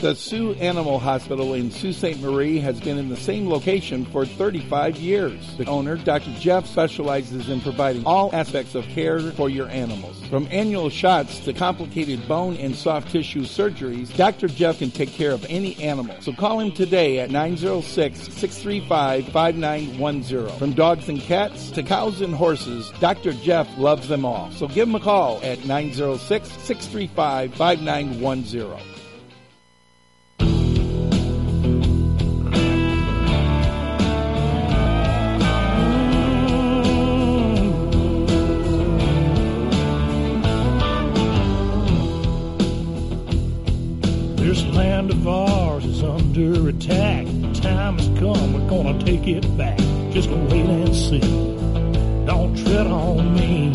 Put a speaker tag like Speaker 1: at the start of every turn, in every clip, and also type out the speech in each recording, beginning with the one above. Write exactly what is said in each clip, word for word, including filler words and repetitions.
Speaker 1: The Sioux Animal Hospital in Sault Ste. Marie has been in the same location for thirty-five years. The owner, Doctor Jeff, specializes in providing all aspects of care for your animals. From annual shots to complicated bone and soft tissue surgeries, Doctor Jeff can take care of any animal. So call him today at nine oh six, six three five, five nine one zero. From dogs and cats to cows and horses, Doctor Jeff loves them all. So give him a call at nine oh six, six three five, five nine one zero.
Speaker 2: This land of ours is under attack. The time has come, we're gonna take it back. Just wait and see. Don't tread on me.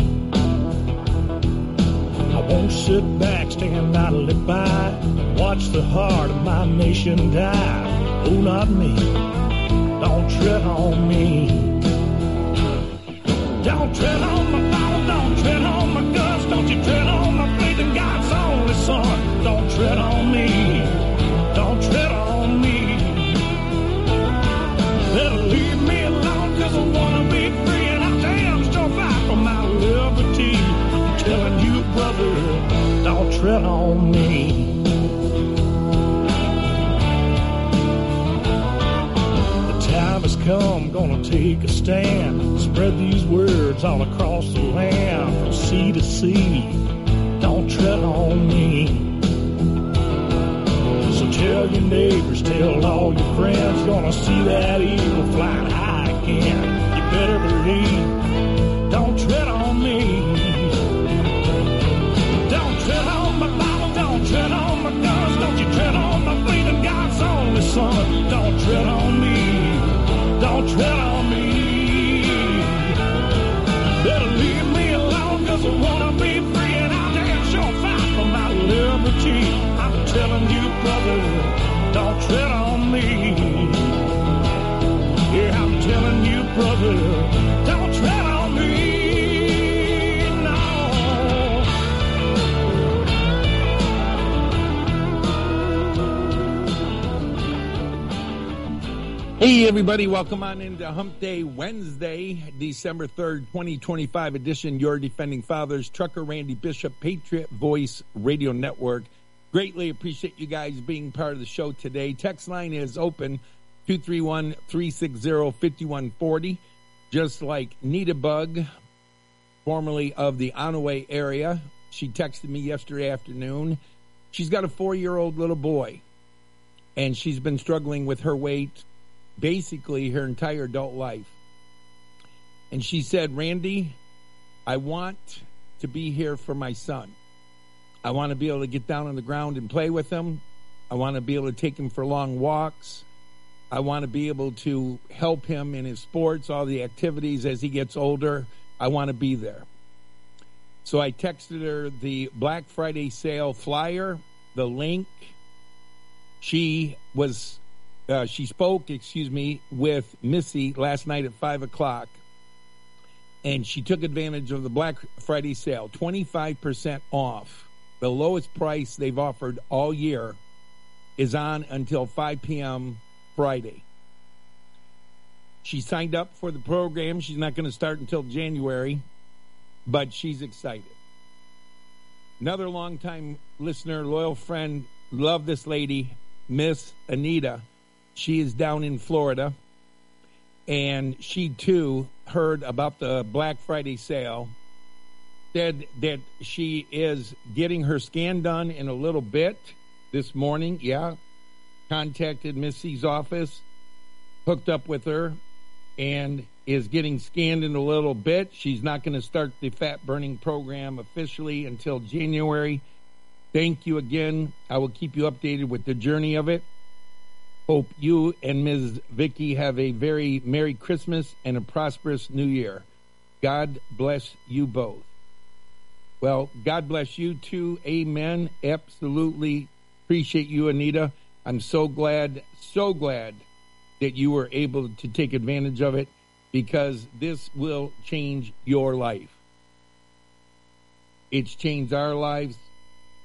Speaker 2: I won't sit back, stand idly by, watch the heart of my nation die. Oh, not me. Don't tread on me. Don't tread on my Bible, don't tread on my guts, don't you tread on my faith in God's only Son. Don't tread on me. Don't tread on me. Better leave me alone, cause I wanna be free, and I damn sure fight for my liberty. I'm telling you, brother, don't tread on me. The time has come, gonna take a stand. Spread these words all across the land, from sea to sea. Don't tread on me. Tell your neighbors, tell all your friends, gonna see that eagle flying high again. You better believe, don't tread on me. Don't tread on my Bible, don't tread on my guns, don't you tread on my faith in God's only Son. Don't tread on me, don't tread on me. Better leave me alone, cause I wanna be free, and I'll damn sure fight for my liberty. I'm telling you, brother, don't tread on me. Yeah, I'm telling you, brother, don't tread on me. No.
Speaker 1: Hey, everybody, welcome on into Hump Day Wednesday, December third, twenty twenty-five edition. Your Defending Fathers, Trucker Randy Bishop, Patriot Voice Radio Network. Greatly appreciate you guys being part of the show today. Text line is open, two three one, three six zero, five one four zero. Just like Nita Bug, formerly of the Onaway area. She texted me yesterday afternoon. She's got a four-year-old little boy, and she's been struggling with her weight basically her entire adult life. And she said, Randy, I want to be here for my son. I want to be able to get down on the ground and play with him. I want to be able to take him for long walks. I want to be able to help him in his sports, all the activities as he gets older. I want to be there. So I texted her the Black Friday sale flyer, the link. She was, uh, she spoke, excuse me, with Missy last night at five o'clock. And she took advantage of the Black Friday sale, twenty-five percent off. The lowest price they've offered all year is on until five p.m. Friday. She signed up for the program. She's not going to start until January, but she's excited. Another longtime listener, loyal friend, love this lady, Miss Anita. She is down in Florida, and she, too, heard about the Black Friday sale. Said that she is getting her scan done in a little bit this morning. Yeah. Contacted Missy's office, hooked up with her, and is getting scanned in a little bit. She's not going to start the fat burning program officially until January. Thank you again. I will keep you updated with the journey of it. Hope you and Miz Vicky have a very Merry Christmas and a prosperous New Year. God bless you both. Well, God bless you too. Amen. Absolutely appreciate you, Anita. I'm so glad, so glad that you were able to take advantage of it, because this will change your life. It's changed our lives.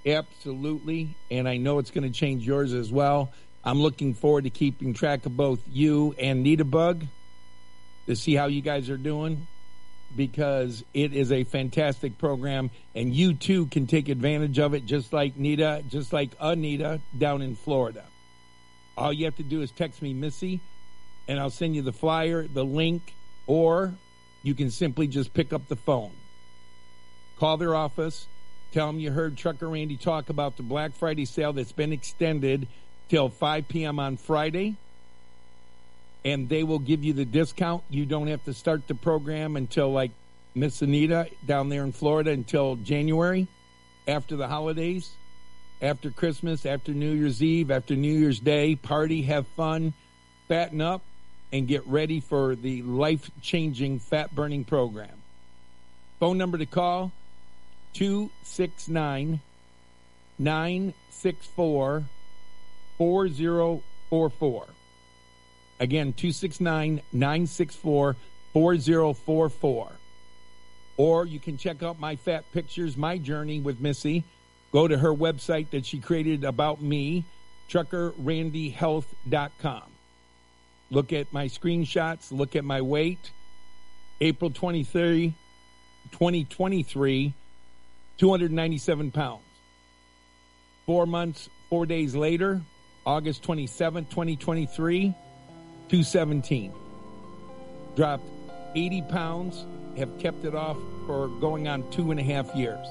Speaker 1: Absolutely, and I know it's going to change yours as well. I'm looking forward to keeping track of both you and Nita Bug to see how you guys are doing, because it is a fantastic program, and you too can take advantage of it, just like Nita, just like Anita down in Florida. All you have to do is text me Missy, and I'll send you the flyer, the link, or you can simply just pick up the phone. Call their office, tell them you heard Trucker Randy talk about the Black Friday sale that's been extended till five p.m. on Friday, and they will give you the discount. You don't have to start the program until, like Miss Anita down there in Florida, until January, after the holidays, after Christmas, after New Year's Eve, after New Year's Day. Party, have fun, fatten up, and get ready for the life-changing fat-burning program. Phone number to call, two six nine, nine six four, four zero four four. Again, two six nine, nine six four, four zero four four. Or you can check out my fat pictures, my journey with Missy. Go to her website that she created about me, trucker randy health dot com. Look at my screenshots. Look at my weight. April twenty-third, twenty twenty-three, two hundred ninety-seven pounds. Four months, four days later, August twenty-seventh, twenty twenty-three, two seventeen. Dropped eighty pounds, have kept it off for going on two and a half years.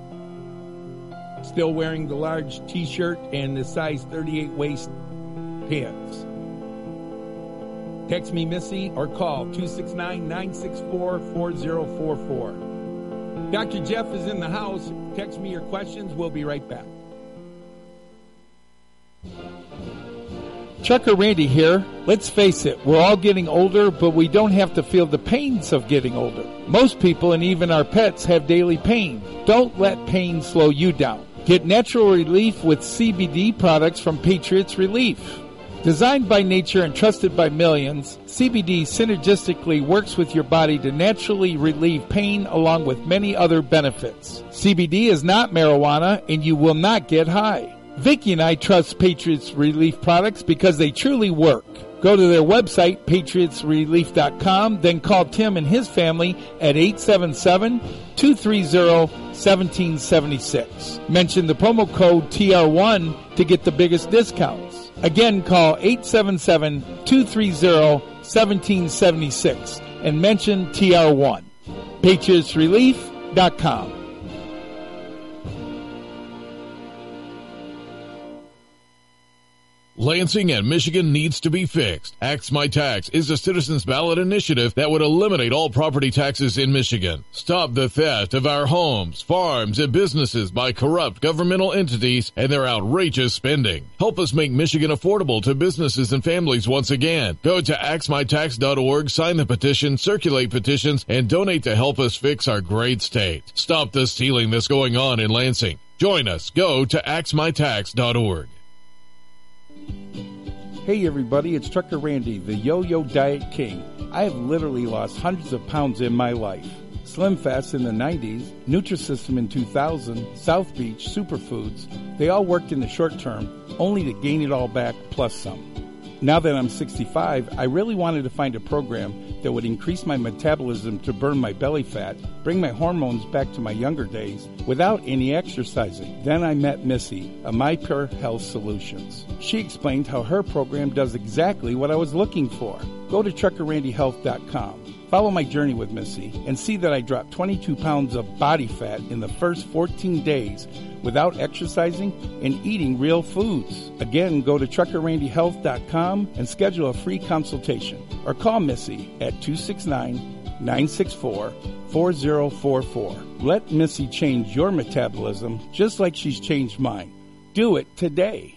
Speaker 1: Still wearing the large t-shirt and the size thirty-eight waist pants. Text me Missy or call two six nine, nine six four, four zero four four. Doctor Jeff is in the house. Text me your questions. We'll be right back.
Speaker 3: Trucker Randy here. Let's face it, we're all getting older, but we don't have to feel the pains of getting older. Most people and even our pets have daily pain. Don't let pain slow you down. Get natural relief with C B D products from Patriots Relief. Designed by nature and trusted by millions, C B D synergistically works with your body to naturally relieve pain along with many other benefits. C B D is not marijuana and you will not get high. Vicky and I trust Patriots Relief products because they truly work. Go to their website, patriots relief dot com, then call Tim and his family at eight seven seven, two three zero, one seven seven six. Mention the promo code T R one to get the biggest discounts. Again, call eight seven seven, two three zero, one seven seven six and mention T R one. patriots relief dot com.
Speaker 4: Lansing and Michigan needs to be fixed. Axe My Tax is a citizens ballot initiative that would eliminate all property taxes in Michigan. Stop the theft of our homes, farms, and businesses by corrupt governmental entities and their outrageous spending. Help us make Michigan affordable to businesses and families once again. Go to axe my tax dot org, sign the petition, circulate petitions, and donate to help us fix our great state. Stop the stealing that's going on in Lansing. Join us. Go to axe my tax dot org.
Speaker 3: Hey everybody, it's Trucker Randy, the Yo-Yo Diet King. I have literally lost hundreds of pounds in my life. Slim Fast in the nineties, Nutrisystem in two thousand, South Beach, Superfoods, they all worked in the short term, only to gain it all back plus some. Now that I'm sixty-five, I really wanted to find a program that would increase my metabolism to burn my belly fat, bring my hormones back to my younger days, without any exercising. Then I met Missy, of MyPure Health Solutions. She explained how her program does exactly what I was looking for. Go to trucker randy health dot com. Follow my journey with Missy and see that I dropped twenty-two pounds of body fat in the first fourteen days without exercising and eating real foods. Again, go to trucker randy health dot com and schedule a free consultation or call Missy at two six nine, nine six four, four zero four four. Let Missy change your metabolism just like she's changed mine. Do it today.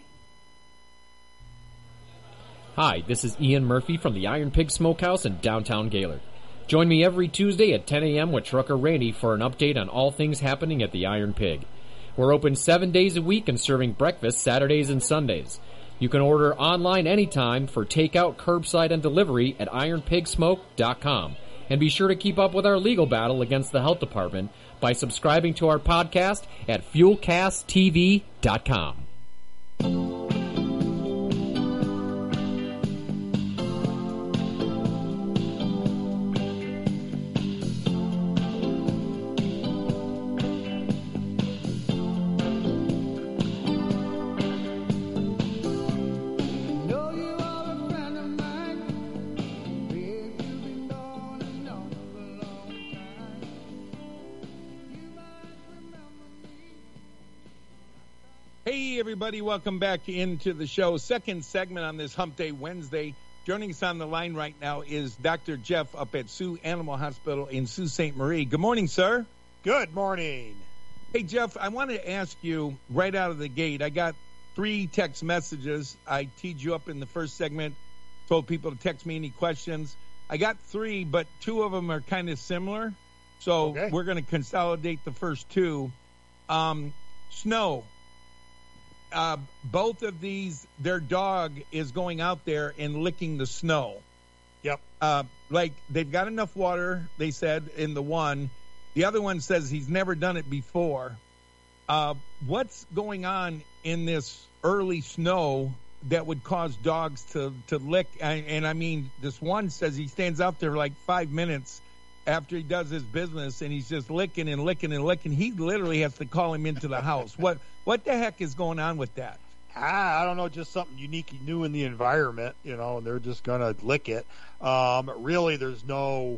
Speaker 5: Hi, this is Ian Murphy from the Iron Pig Smokehouse in downtown Gaylord. Join me every Tuesday at ten a.m. with Trucker Randy for an update on all things happening at the Iron Pig. We're open seven days a week and serving breakfast Saturdays and Sundays. You can order online anytime for takeout, curbside, and delivery at iron pig smoke dot com. And be sure to keep up with our legal battle against the health department by subscribing to our podcast at fuel cast t v dot com.
Speaker 1: Hey, everybody, welcome back into the show. Second segment on this Hump Day Wednesday. Joining us on the line right now is Doctor Jeff up at Sioux Animal Hospital in Sault Ste. Marie. Good morning, sir.
Speaker 6: Good morning.
Speaker 1: Hey, Jeff, I wanted to ask you right out of the gate. I got three text messages. I teed you up in the first segment, told people to text me any questions. I got three, but two of them are kind of similar. So
Speaker 6: Okay.
Speaker 1: we're going to consolidate the first two. Um, snow. Uh, both of these, their dog is going out there and licking the snow.
Speaker 6: Yep.
Speaker 1: Uh, like, they've got enough water, they said, in the one. The other one says he's never done it before. Uh, what's going on in this early snow that would cause dogs to, to lick? And, and, I mean, this one says he stands out there like five minutes after he does his business, and he's just licking and licking and licking. He literally has to call him into the house. What what the heck is going on with that?
Speaker 6: Ah, I don't know, just something unique and new in the environment, you know, and they're just going to lick it. Um, really, there's no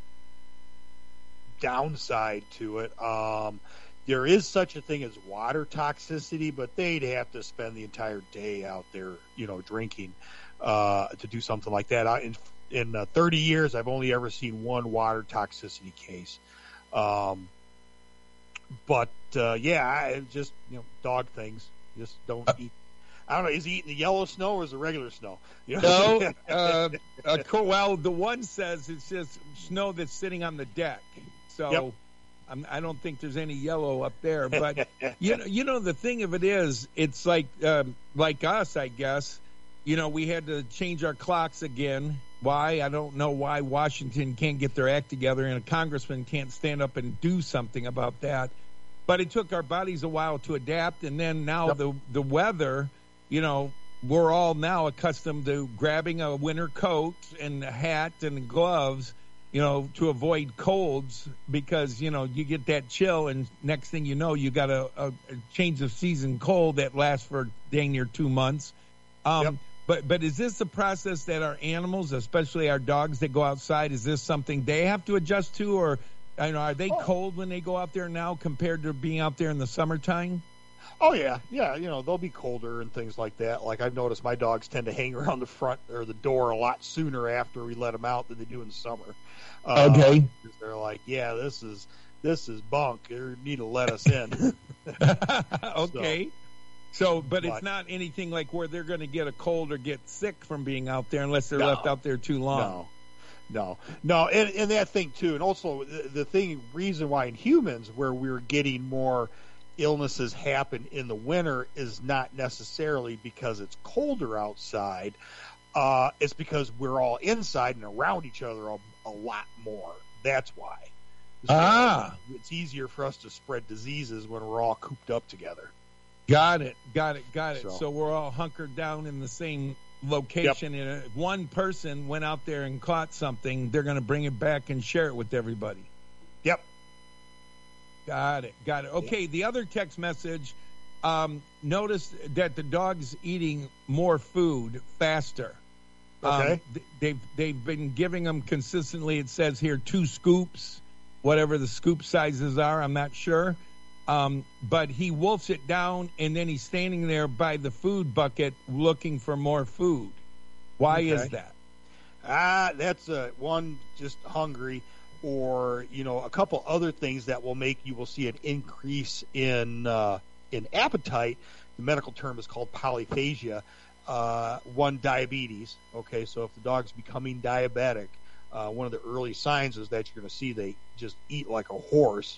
Speaker 6: downside to it. Um, there is such a thing as water toxicity, but they'd have to spend the entire day out there, you know, drinking uh, to do something like that. I, in in uh, thirty years, I've only ever seen one water toxicity case. Um, but, uh, yeah, I just, you know, dog things. Just don't uh, eat. I don't know. Is he eating the yellow snow or is it regular snow? You know?
Speaker 1: No. uh, uh, cool. Well, the one says it's just snow that's sitting on the deck. So
Speaker 6: Yep.
Speaker 1: I'm, I don't think there's any yellow up there. But, you know, you know, the thing of it is, it's like um, like us, I guess. You know, we had to change our clocks again. Why? I don't know why Washington can't get their act together and a congressman can't stand up and do something about that. But it took our bodies a while to adapt, and then now
Speaker 6: Yep.
Speaker 1: the the weather, you know, we're all now accustomed to grabbing a winter coat and a hat and gloves, you know, to avoid colds because, you know, you get that chill, and next thing you know, you got a, a, a change of season cold that lasts for dang near two months. Um,
Speaker 6: Yep.
Speaker 1: But but is this the process that our animals, especially our dogs that go outside, is this something they have to adjust to, or I know, are they
Speaker 6: Oh.
Speaker 1: cold when they go out there now compared to being out there in the summertime?
Speaker 6: Oh yeah, yeah. You know, they'll be colder and things like that. Like I've noticed, my dogs tend to hang around the front or the door a lot sooner after we let them out than they do in the summer. Uh,
Speaker 1: Okay.
Speaker 6: because they're like, yeah, this is this is bunk. You need to let us in.
Speaker 1: Okay. So, but it's
Speaker 6: But-
Speaker 1: not anything like where they're going to get a cold or get sick from being out there unless they're
Speaker 6: No.
Speaker 1: left out there too long.
Speaker 6: No, no, no, and, and that thing too, and also the, the thing reason why in humans where we're getting more illnesses happen in the winter is not necessarily because it's colder outside. Uh, it's because we're all inside and around each other a, a lot more. That's why. So
Speaker 1: Ah.
Speaker 6: it's easier for us to spread diseases when we're all cooped up together.
Speaker 1: Got it. Got it. Got it. So,
Speaker 6: So-
Speaker 1: we're all hunkered down in the same location. And if one person went out there and caught something, they're going to bring it back and share it with everybody.
Speaker 6: Yep.
Speaker 1: Got it. Got it. Okay. The other text message, um, notice that the dog's eating more food faster.
Speaker 6: Okay.
Speaker 1: Um, th- they've they've been giving them consistently. It says here two scoops, whatever the scoop sizes are. I'm not sure. Um, but he wolfs it down, and then he's standing there by the food bucket looking for more food. Why
Speaker 6: Okay.
Speaker 1: is that?
Speaker 6: Ah, that's uh, one, just hungry, or you know, a couple other things that will make you will see an increase in uh, in appetite. The medical term is called polyphagia. Uh, one, diabetes. Okay, so if the dog's becoming diabetic, uh, one of the early signs is that you're going to see they just eat like a horse.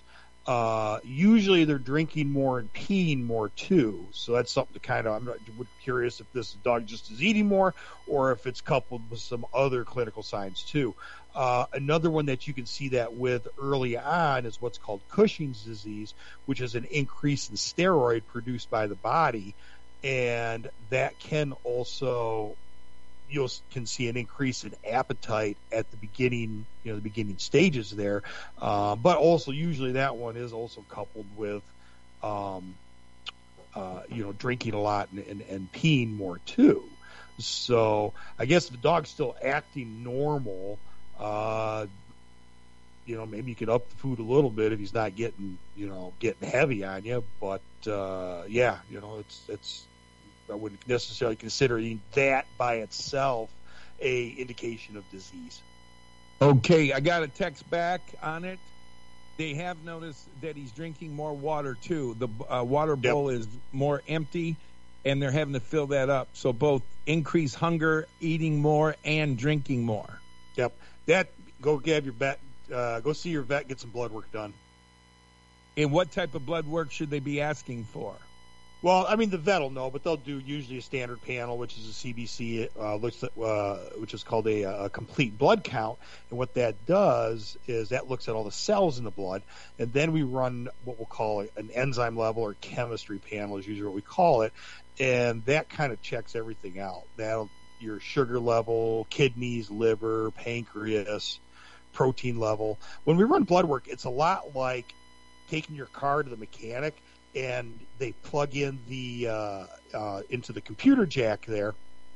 Speaker 6: Uh, usually they're drinking more and peeing more too. So that's something to kind of, I'm not, curious if this dog just is eating more or if it's coupled with some other clinical signs too. Uh, another one that you can see that with early on is what's called Cushing's disease, which is an increase in steroid produced by the body. And that can also, you can see an increase in appetite at the beginning, you know, the beginning stages there. Uh, but also usually that one is also coupled with, um, uh, you know, drinking a lot and, and, and peeing more too. So I guess if the dog's still acting normal, uh, you know, maybe you could up the food a little bit if he's not getting, you know, getting heavy on you. But, uh, yeah, you know, it's, it's, I wouldn't necessarily consider that by itself a indication of disease.
Speaker 1: Okay, I got a text back on it. They have noticed that he's drinking more water too. The uh, water bowl yep. is more empty, and they're having to fill that up. So both increase hunger, eating more, and drinking more.
Speaker 6: Yep. That go have your vet. Uh, go see your vet. Get some blood work done.
Speaker 1: And what type of blood work should they be asking for?
Speaker 6: Well, I mean, the vet will know, but they'll do usually a standard panel, which is a C B C, uh, looks at, uh, which is called a, a complete blood count. And what that does is that looks at all the cells in the blood, and then we run what we'll call an enzyme level or chemistry panel is usually what we call it, and that kind of checks everything out. That'll your sugar level, kidneys, liver, pancreas, protein level. When we run blood work, it's a lot like taking your car to the mechanic and they plug in the uh, uh, into the computer jack there,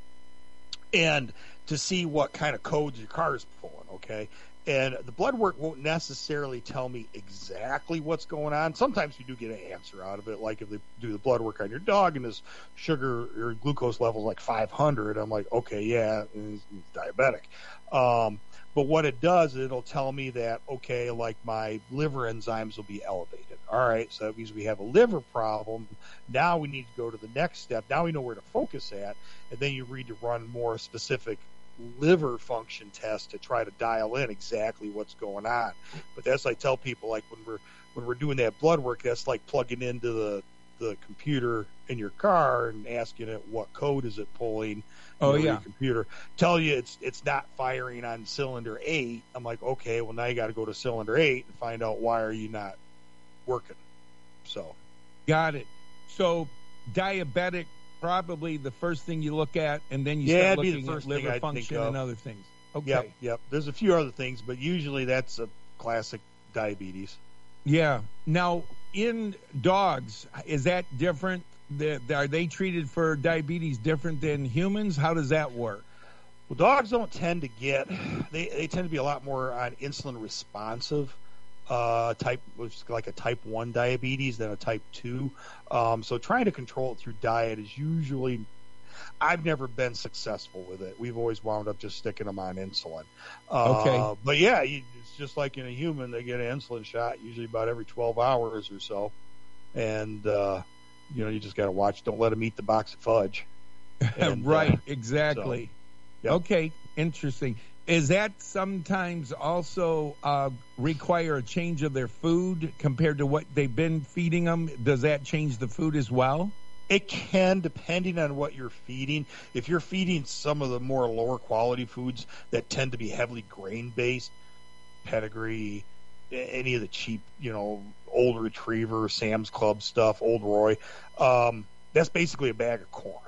Speaker 6: and to see what kind of codes your car is pulling. Okay, and the blood work won't necessarily tell me exactly what's going on. Sometimes you do get an answer out of it, like if they do the blood work on your dog and his sugar or glucose level is like five hundred. I'm like, okay, yeah, he's diabetic. Um, But what it does, it'll tell me that, okay, like my liver enzymes will be elevated. All right, so that means we have a liver problem. Now we need to go to the next step. Now we know where to focus at, and then you need to run more specific liver function tests to try to dial in exactly what's going on. But that's like I tell people, like when we're when we're doing that blood work, that's like plugging into the the computer in your car and asking it what code is it pulling.
Speaker 1: Oh,
Speaker 6: know,
Speaker 1: yeah.
Speaker 6: your computer tell you it's it's not firing on cylinder eight. I'm like, okay, well now you got to go to cylinder eight and find out why are you not working. So,
Speaker 1: got it. So, diabetic, probably the first thing you look at, and then you
Speaker 6: yeah,
Speaker 1: start
Speaker 6: it'd be
Speaker 1: looking
Speaker 6: the
Speaker 1: at
Speaker 6: first thing
Speaker 1: liver
Speaker 6: I'd
Speaker 1: function
Speaker 6: think of.
Speaker 1: and other things. Okay.
Speaker 6: Yep, yep. There's a few other things, but usually that's a classic diabetes.
Speaker 1: Yeah. Now, in dogs, is that different? The, are they treated for diabetes different than humans? How does that work?
Speaker 6: Well, dogs don't tend to get, they, they tend to be a lot more on insulin responsive uh, type, which is like a type one diabetes than a type two. Um, so trying to control it through diet is usually, I've never been successful with it. We've always wound up just sticking them on insulin. Uh,
Speaker 1: okay.
Speaker 6: But yeah, you, it's just like in a human, they get an insulin shot usually about every twelve hours or so. And, uh, you know, you just got to watch. Don't let them eat the box of fudge. And,
Speaker 1: right,
Speaker 6: uh,
Speaker 1: exactly.
Speaker 6: So, yep.
Speaker 1: Okay, interesting. Is that sometimes also uh, require a change of their food compared to what they've been feeding them? Does that change the food as well?
Speaker 6: It can, depending on what you're feeding. If you're feeding some of the more lower quality foods that tend to be heavily grain-based, pedigree, any of the cheap, you know, old Retriever, Sam's Club stuff, Old Roy, um, that's basically a bag of corn.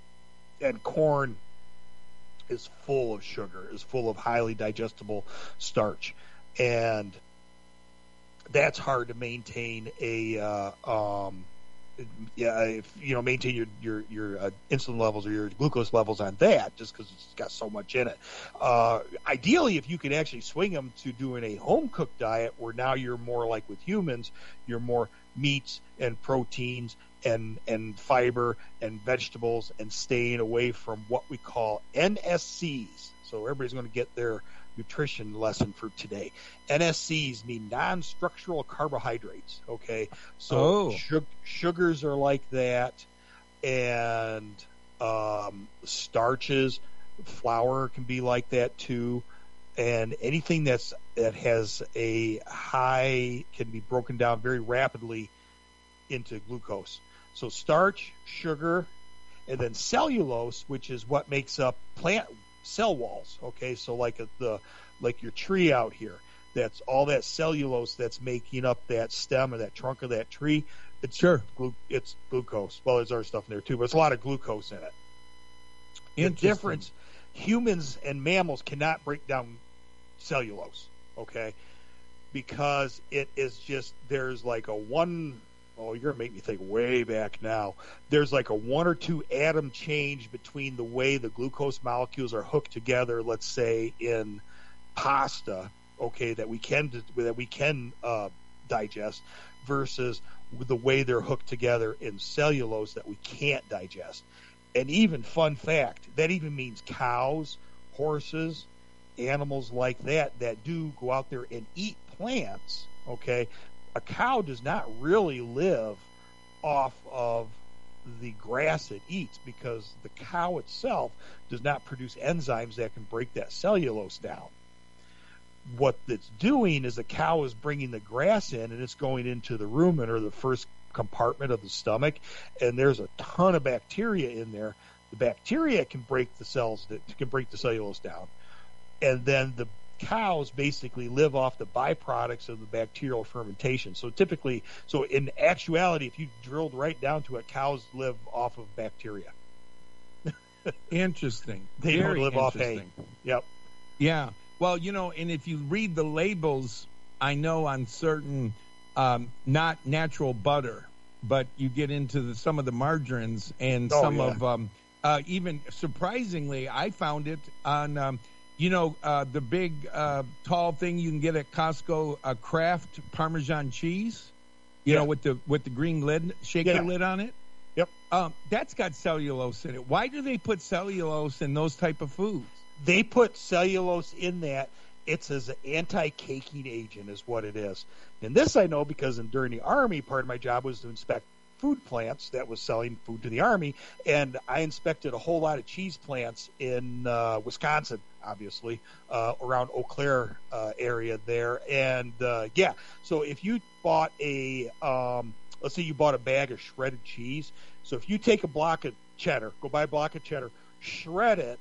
Speaker 6: And corn is full of sugar, is full of highly digestible starch. And that's hard to maintain a, uh, um, yeah, if, you know, maintain your, your, your uh, insulin levels or your glucose levels on that just because it's got so much in it. Uh, ideally, if you could actually swing them to doing a home-cooked diet where now you're more like with humans, you're more meats and proteins and, and fiber and vegetables and staying away from what we call N S Cs. So everybody's going to get their nutrition lesson for today. N S Cs mean non-structural carbohydrates. Okay, so
Speaker 1: oh.
Speaker 6: sug- sugars are like that, and um, starches, flour can be like that too, and anything that's that has a high, can be broken down very rapidly into glucose. So starch, sugar, and then cellulose, which is what makes up plant cell walls. Okay, so like a, the like your tree out here, that's all that cellulose that's making up that stem or that trunk of that tree. It's
Speaker 1: sure,
Speaker 6: glu- it's glucose. Well, there's other stuff in there too, but it's a lot of glucose in it. The difference, humans and mammals cannot break down cellulose. Okay, because it is just, there's like a one. Oh, you're going to make me think way back now. There's like a one or two atom change between the way the glucose molecules are hooked together, let's say in pasta, okay, that we can that we can uh, digest, versus the way they're hooked together in cellulose that we can't digest. And even, fun fact, that even means cows, horses, animals like that that do go out there and eat plants, okay? A cow does not really live off of the grass it eats, because the cow itself does not produce enzymes that can break that cellulose down. What it's doing is the cow is bringing the grass in, and it's going into the rumen, or the first compartment of the stomach, and there's a ton of bacteria in there. The bacteria can break the cells, that can break the cellulose down, and then the cows basically live off the byproducts of the bacterial fermentation. So typically, so in actuality, if you drilled right down to it, cows live off of bacteria.
Speaker 1: Interesting.
Speaker 6: They
Speaker 1: Very
Speaker 6: don't live off hay. Yep.
Speaker 1: Yeah. Well, you know, and if you read the labels, I know on certain, um, not natural butter, but you get into the, some of the margarines and
Speaker 6: oh,
Speaker 1: some
Speaker 6: yeah.
Speaker 1: of, um, uh, even surprisingly, I found it on, um, you know, uh, the big, uh, tall thing you can get at Costco, a Kraft Parmesan cheese, you
Speaker 6: yeah.
Speaker 1: know, with the with the green lid, shaker
Speaker 6: yeah.
Speaker 1: lid on it.
Speaker 6: Yep.
Speaker 1: Um, that's got cellulose in it. Why do they put cellulose in those type of foods?
Speaker 6: They put cellulose in that. It's as an anti-caking agent is what it is. And this I know because in, during the Army, part of my job was to inspect food plants that was selling food to the Army, and I inspected a whole lot of cheese plants in uh, Wisconsin, obviously, uh, around Eau Claire uh, area there. And, uh, yeah, so if you bought a, um, let's say you bought a bag of shredded cheese, so if you take a block of cheddar, go buy a block of cheddar, shred it,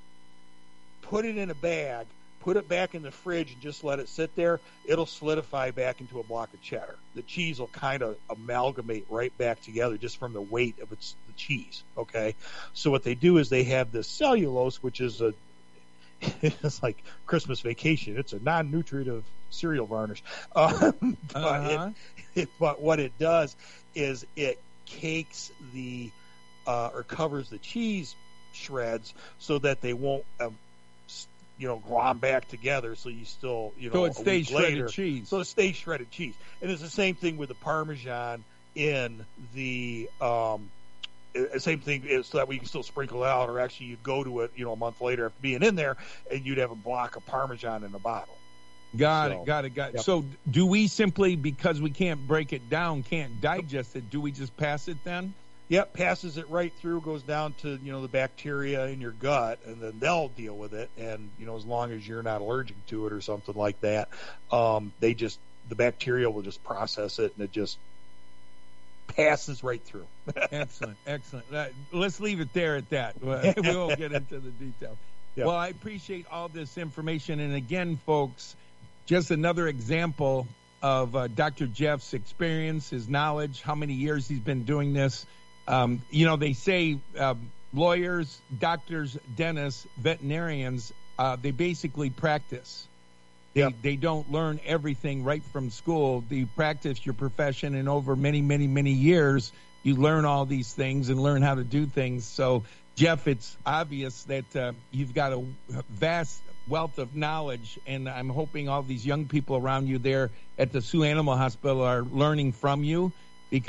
Speaker 6: put it in a bag, put it back in the fridge and just let it sit there, it'll solidify back into a block of cheddar. The cheese will kind of amalgamate right back together just from the weight of its the cheese, okay? So what they do is they have this cellulose, which is a, it's like Christmas Vacation. It's a non-nutritive cereal varnish. Um, but,
Speaker 1: uh-huh.
Speaker 6: it, it, but what it does is it cakes the, uh, or covers the cheese shreds so that they won't um, you know, glom back together, so you still, you know,
Speaker 1: so it stays shredded
Speaker 6: later,
Speaker 1: cheese.
Speaker 6: So it stays shredded cheese, and it's the same thing with the Parmesan in the um, same thing is so that we can still sprinkle it out, or actually you'd go to it, you know, a month later after being in there, and you'd have a block of Parmesan in a bottle.
Speaker 1: Got
Speaker 6: so,
Speaker 1: it, got it, got it.
Speaker 6: Yep.
Speaker 1: So do we simply, because we can't break it down, can't digest it, do we just pass it then?
Speaker 6: Yep, passes it right through, goes down to, you know, the bacteria in your gut, and then they'll deal with it. And, you know, as long as you're not allergic to it or something like that, um, they just, the bacteria will just process it, and it just passes right through.
Speaker 1: Excellent, excellent. Uh, let's leave it there at that. We won't get into the detail. Yep. Well, I appreciate all this information. And again, folks, just another example of uh, Doctor Jeff's experience, his knowledge, how many years he's been doing this. Um, you know, they say um, lawyers, doctors, dentists, veterinarians, uh, they basically practice. They,
Speaker 6: yep.
Speaker 1: they don't learn everything right from school. You practice your profession, and over many, many, many years, you learn all these things and learn how to do things. So, Jeff, it's obvious that uh, you've got a vast wealth of knowledge, and I'm hoping all these young people around you there at the Sioux Animal Hospital are learning from you